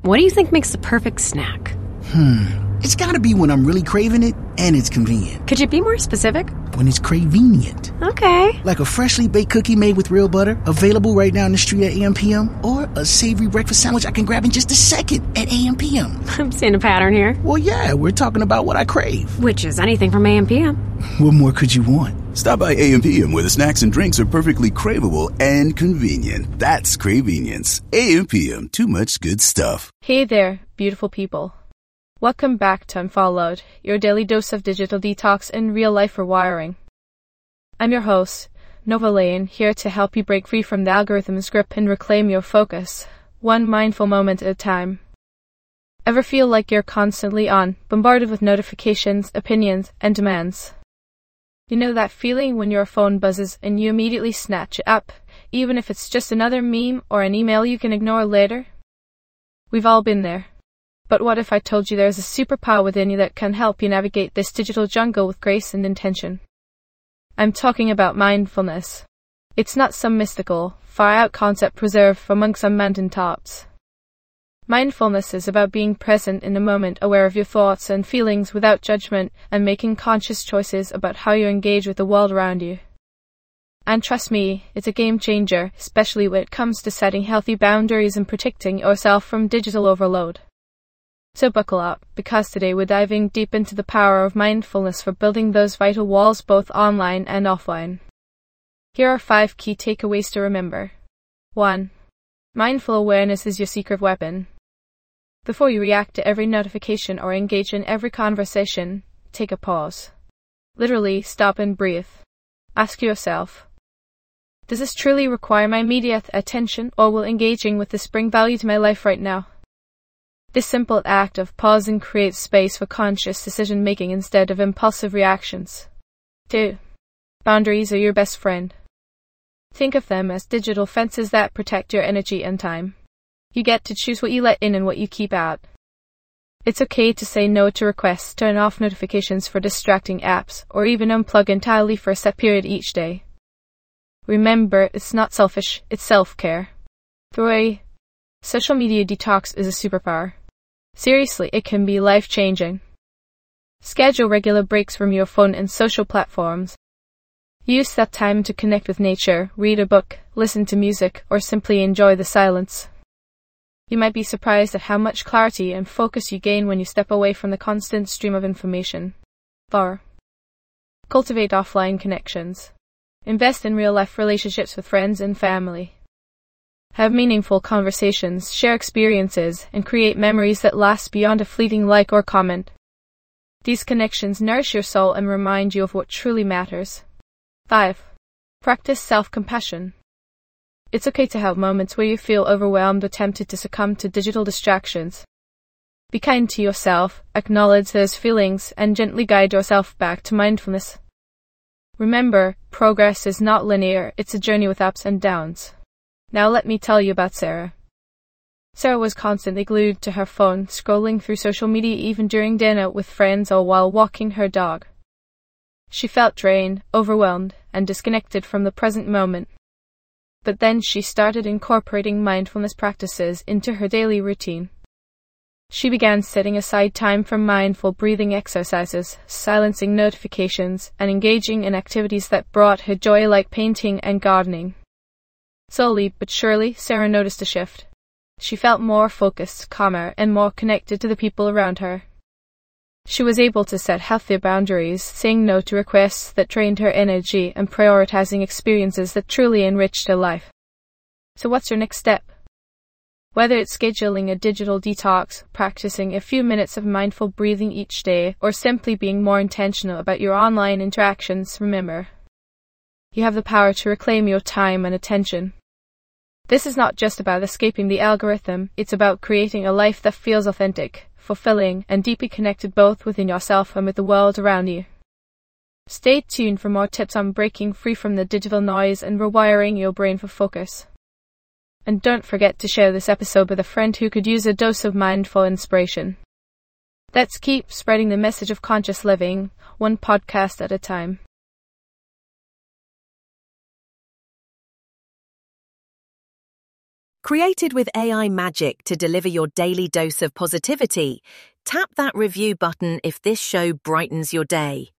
What do you think makes the perfect snack? It's gotta be when I'm really craving it and it's convenient. Could you be more specific? When it's cravenient. Okay. Like a freshly baked cookie made with real butter, available right now in the street at AM/PM, or a savory breakfast sandwich I can grab in just a second at AM/PM. I'm seeing a pattern here. Well, yeah, we're talking about what I crave. Which is anything from AM/PM. What more could you want? Stop by AM/PM where the snacks and drinks are perfectly craveable and convenient. That's Cravenience. AM/PM, too much good stuff. Hey there, beautiful people. Welcome back to Unfollowed, your daily dose of digital detox and real-life rewiring. I'm your host, Nova Lane, here to help you break free from the algorithm's grip and reclaim your focus, one mindful moment at a time. Ever feel like you're constantly on, bombarded with notifications, opinions, and demands? You know that feeling when your phone buzzes and you immediately snatch it up, even if it's just another meme or an email you can ignore later? We've all been there. But what if I told you there's a superpower within you that can help you navigate this digital jungle with grace and intention? I'm talking about mindfulness. It's not some mystical, far-out concept reserved for monks on mountaintops. Mindfulness is about being present in the moment, aware of your thoughts and feelings without judgment, and making conscious choices about how you engage with the world around you. And trust me, it's a game changer, especially when it comes to setting healthy boundaries and protecting yourself from digital overload. So buckle up, because today we're diving deep into the power of mindfulness for building those vital walls both online and offline. Here are 5 key takeaways to remember. 1. Mindful awareness is your secret weapon. Before you react to every notification or engage in every conversation, take a pause. Literally, stop and breathe. Ask yourself, does this truly require my immediate attention, or will engaging with this bring value to my life right now? This simple act of pausing creates space for conscious decision-making instead of impulsive reactions. 2. Boundaries are your best friend. Think of them as digital fences that protect your energy and time. You get to choose what you let in and what you keep out. It's okay to say no to requests, turn off notifications for distracting apps, or even unplug entirely for a set period each day. Remember, it's not selfish, it's self-care. 3. Social media detox is a superpower. Seriously, it can be life-changing. Schedule regular breaks from your phone and social platforms. Use that time to connect with nature, read a book, listen to music, or simply enjoy the silence. You might be surprised at how much clarity and focus you gain when you step away from the constant stream of information. 4. Cultivate offline connections. Invest in real-life relationships with friends and family. Have meaningful conversations, share experiences, and create memories that last beyond a fleeting like or comment. These connections nourish your soul and remind you of what truly matters. 5. Practice self-compassion. It's okay to have moments where you feel overwhelmed or tempted to succumb to digital distractions. Be kind to yourself, acknowledge those feelings, and gently guide yourself back to mindfulness. Remember, progress is not linear, it's a journey with ups and downs. Now let me tell you about Sarah. Sarah was constantly glued to her phone, scrolling through social media even during dinner with friends or while walking her dog. She felt drained, overwhelmed, and disconnected from the present moment. But then she started incorporating mindfulness practices into her daily routine. She began setting aside time for mindful breathing exercises, silencing notifications, and engaging in activities that brought her joy like painting and gardening. Slowly but surely, Sarah noticed a shift. She felt more focused, calmer, and more connected to the people around her. She was able to set healthier boundaries, saying no to requests that drained her energy and prioritizing experiences that truly enriched her life. So what's your next step? Whether it's scheduling a digital detox, practicing a few minutes of mindful breathing each day, or simply being more intentional about your online interactions, remember, you have the power to reclaim your time and attention. This is not just about escaping the algorithm, it's about creating a life that feels authentic, fulfilling, and deeply connected both within yourself and with the world around you. Stay tuned for more tips on breaking free from the digital noise and rewiring your brain for focus. And don't forget to share this episode with a friend who could use a dose of mindful inspiration. Let's keep spreading the message of conscious living, one podcast at a time. Created with AI magic to deliver your daily dose of positivity, tap that review button if this show brightens your day.